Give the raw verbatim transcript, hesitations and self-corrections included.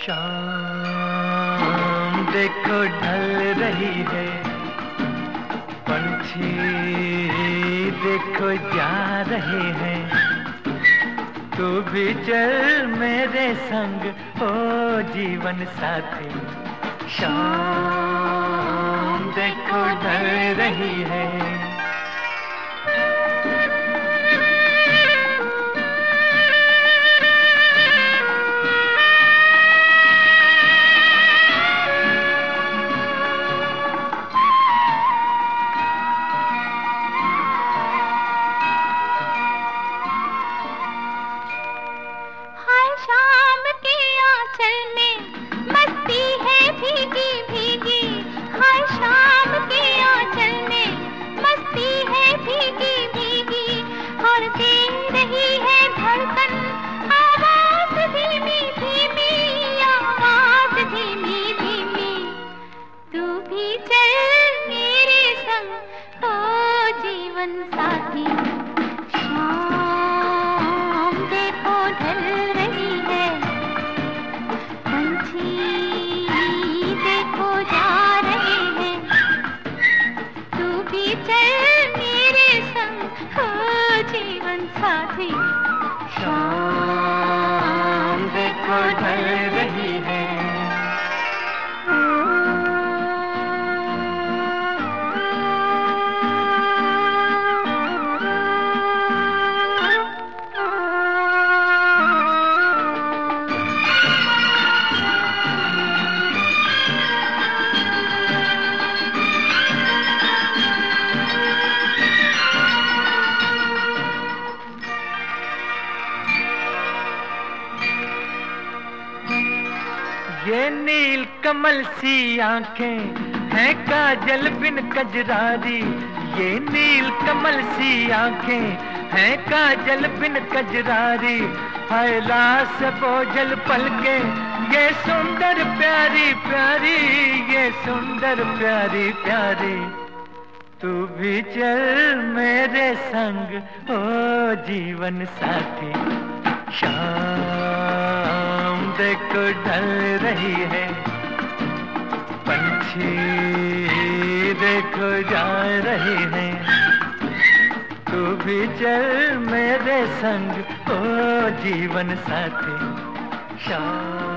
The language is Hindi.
शाम देखो ढल रही है, पंछी देखो जा रहे हैं, तू भी चल मेरे संग ओ जीवन साथी। शाम देखो ढल रही है। शाम के आंचल में मस्ती है भीगी भीगी, हाय शाम के आंचल में मस्ती है भीगी भीगी, और दे रही है धड़कन आवाज धीमी धीमी, आवाज धीमी धीमी। तू भी चल मेरे संग ओ जीवन साथी। शाम देखो ढल रही है, पंछी देखो जा रहे हैं, तू भी चल मेरे संग हो जीवन साथी। शाम देखो ढल रही है। ये नील कमल सी आंखें हैं काजल बिन कजरारी, ये नील कमल सी आंखें हैं काजल बिन कजरारी, हाय लाश बोझल पलके ये सुंदर प्यारी प्यारी, ये सुंदर प्यारी प्यारी। तू भी चल मेरे संग ओ जीवन साथी। शाम देखो ढल रही है, पंछी देखो जा रहे हैं, तू भी चल मेरे संग ओ जीवन साथी। शाम